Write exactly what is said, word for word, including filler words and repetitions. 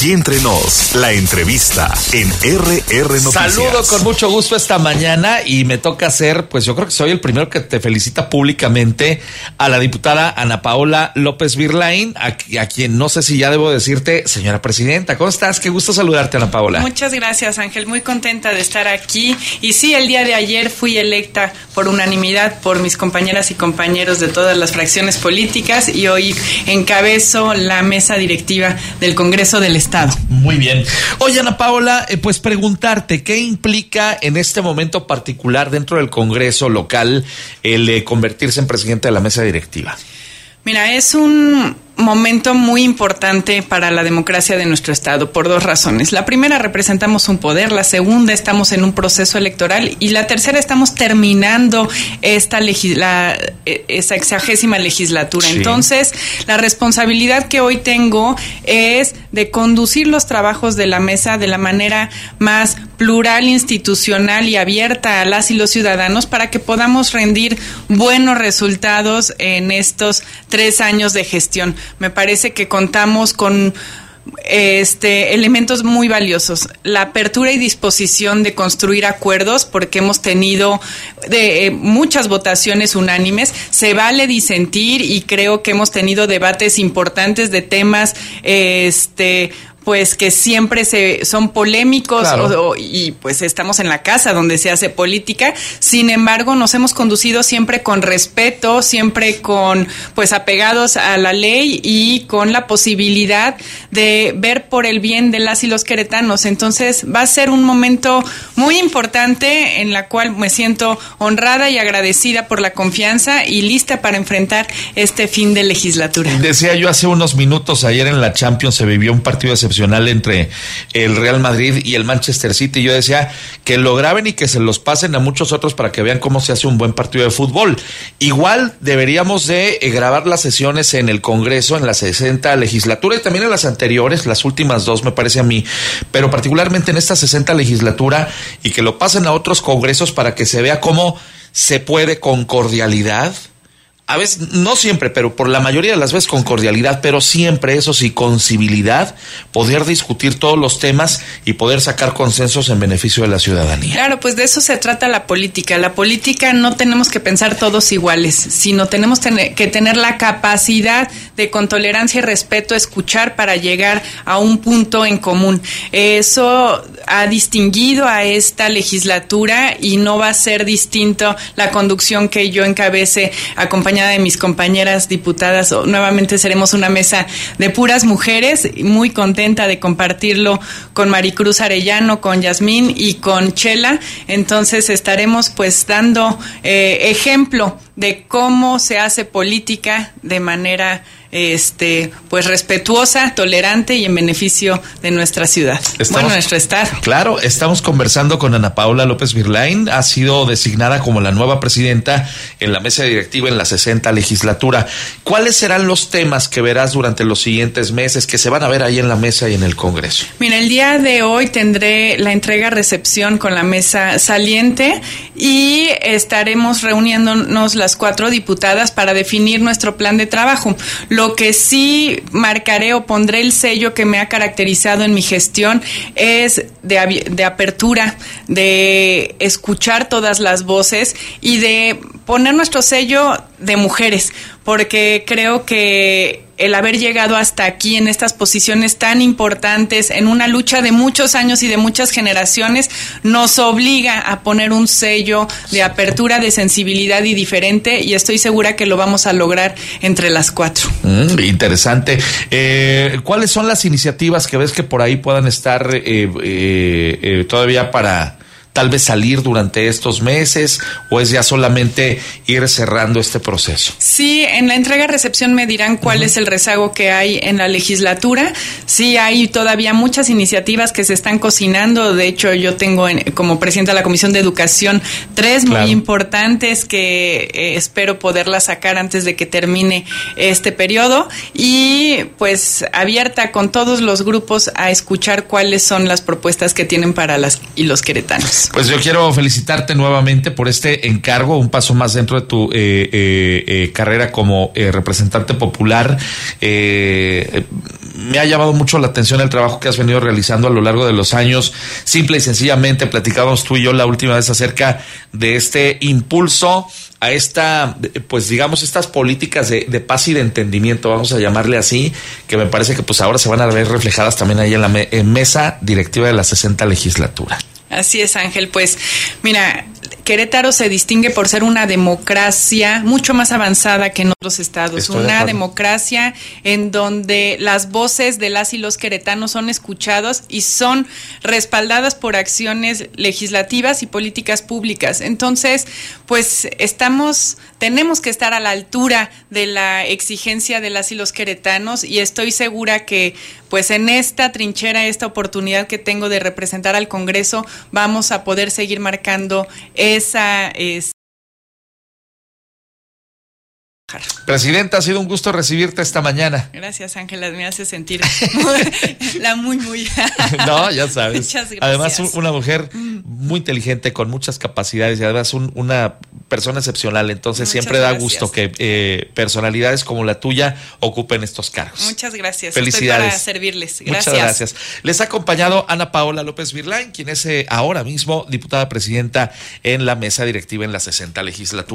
Aquí Entre Nos, la entrevista en R R Noticias. Saludo con mucho gusto esta mañana y me toca hacer, pues yo creo que soy el primero que te felicita públicamente a la diputada Ana Paola López Virlain, a, a quien no sé si ya debo decirte, señora presidenta. ¿Cómo estás? Qué gusto saludarte, Ana Paola. Muchas gracias, Ángel. Muy contenta de estar aquí. Y sí, el día de ayer fui electa por unanimidad por mis compañeras y compañeros de todas las fracciones políticas y hoy encabezo la mesa directiva del Congreso del Estado. Muy bien. Oye, Ana Paola, eh, pues preguntarte, ¿qué implica en este momento particular dentro del Congreso local el eh, convertirse en presidente de la mesa directiva? Mira, es un momento muy importante para la democracia de nuestro estado por dos razones. La primera, representamos un poder, la segunda, estamos en un proceso electoral y la tercera, estamos terminando esta legisla, esa sexagésima legislatura. Sí. Entonces, la responsabilidad que hoy tengo es de conducir los trabajos de la mesa de la manera más plural, institucional y abierta a las y los ciudadanos para que podamos rendir buenos resultados en estos tres años de gestión. Me parece que contamos con este elementos muy valiosos, la apertura y disposición de construir acuerdos, porque hemos tenido de, eh, muchas votaciones unánimes. Se vale disentir y creo que hemos tenido debates importantes de temas eh, este pues que siempre se son polémicos. Claro. o, o, y pues estamos en la casa donde se hace política. Sin embargo, nos hemos conducido siempre con respeto, siempre con pues apegados a la ley y con la posibilidad de ver por el bien de las y los queretanos. Entonces va a ser un momento muy importante en la cual me siento honrada y agradecida por la confianza y lista para enfrentar este fin de legislatura. Decía yo hace unos minutos, ayer en la Champions se vivió un partido excepcional entre el Real Madrid y el Manchester City. Yo decía que lo graben y que se los pasen a muchos otros para que vean cómo se hace un buen partido de fútbol. Igual deberíamos de eh, grabar las sesiones en el Congreso, en la sesenta legislatura y también en las anteriores, las últimas dos me parece a mí, pero particularmente en esta sesenta legislatura, y que lo pasen a otros congresos para que se vea cómo se puede con cordialidad. A veces, no siempre, pero por la mayoría de las veces con cordialidad, pero siempre, eso sí, con civilidad, poder discutir todos los temas y poder sacar consensos en beneficio de la ciudadanía. Claro, pues de eso se trata la política. La política no tenemos que pensar todos iguales, sino tenemos que tener la capacidad de, con tolerancia y respeto, escuchar para llegar a un punto en común. Eso ha distinguido a esta legislatura y no va a ser distinto la conducción que yo encabece acompañada de mis compañeras diputadas. Nuevamente seremos una mesa de puras mujeres, muy contenta de compartirlo con Maricruz Arellano, con Yasmín y con Chela. Entonces estaremos pues dando eh, ejemplo de cómo se hace política de manera este pues respetuosa, tolerante y en beneficio de nuestra ciudad. Estamos, bueno, nuestro estado. Claro, estamos conversando con Ana Paola López Virlain, ha sido designada como la nueva presidenta en la mesa directiva en la sesenta legislatura. ¿Cuáles serán los temas que verás durante los siguientes meses que se van a ver ahí en la mesa y en el Congreso? Mira, el día de hoy tendré la entrega-recepción con la mesa saliente y estaremos reuniéndonos las cuatro diputadas para definir nuestro plan de trabajo. Lo que sí marcaré o pondré el sello que me ha caracterizado en mi gestión es de, de apertura, de escuchar todas las voces y de poner nuestro sello de mujeres, porque creo que el haber llegado hasta aquí en estas posiciones tan importantes, en una lucha de muchos años y de muchas generaciones, nos obliga a poner un sello de apertura, de sensibilidad y diferente, y estoy segura que lo vamos a lograr entre las cuatro. Mm, interesante. Eh, ¿Cuáles son las iniciativas que ves que por ahí puedan estar eh, eh, eh, todavía para tal vez salir durante estos meses, o es ya solamente ir cerrando este proceso? Sí, en la entrega-recepción me dirán cuál uh-huh. es el rezago que hay en la legislatura. Sí, hay todavía muchas iniciativas que se están cocinando. De hecho, yo tengo en, como presidenta de la Comisión de Educación tres claro. muy importantes que eh, espero poderlas sacar antes de que termine este periodo, y pues abierta con todos los grupos a escuchar cuáles son las propuestas que tienen para las y los queretanos. Carlos. Pues yo quiero felicitarte nuevamente por este encargo, un paso más dentro de tu eh, eh, eh, carrera como eh, representante popular. Eh, me ha llamado mucho la atención el trabajo que has venido realizando a lo largo de los años. Simple y sencillamente platicábamos tú y yo la última vez acerca de este impulso a esta, pues digamos, estas políticas de, de paz y de entendimiento, vamos a llamarle así, que me parece que pues ahora se van a ver reflejadas también ahí en la me, en mesa directiva de la sesenta legislatura. Así es, Ángel. Pues mira, Querétaro se distingue por ser una democracia mucho más avanzada que en otros estados. Estoy de una acuerdo. democracia en donde las voces de las y los queretanos son escuchadas y son respaldadas por acciones legislativas y políticas públicas. Entonces, pues estamos, tenemos que estar a la altura de la exigencia de las y los queretanos, y estoy segura que pues en esta trinchera, esta oportunidad que tengo de representar al Congreso, vamos a poder seguir marcando esa... Es... Presidenta, ha sido un gusto recibirte esta mañana. Gracias, Ángela, me hace sentir muy, la muy, muy... No, ya sabes. Muchas gracias. Además, un, una mujer muy inteligente, con muchas capacidades y además un, una persona excepcional. Entonces, Muchas siempre da gracias. gusto que eh, personalidades como la tuya ocupen estos cargos. Muchas gracias. Felicidades. Estoy para servirles. Gracias. Muchas gracias. Les ha acompañado Ana Paola López Virlain, quien es eh, ahora mismo diputada presidenta en la mesa directiva en la sesenta legislatura.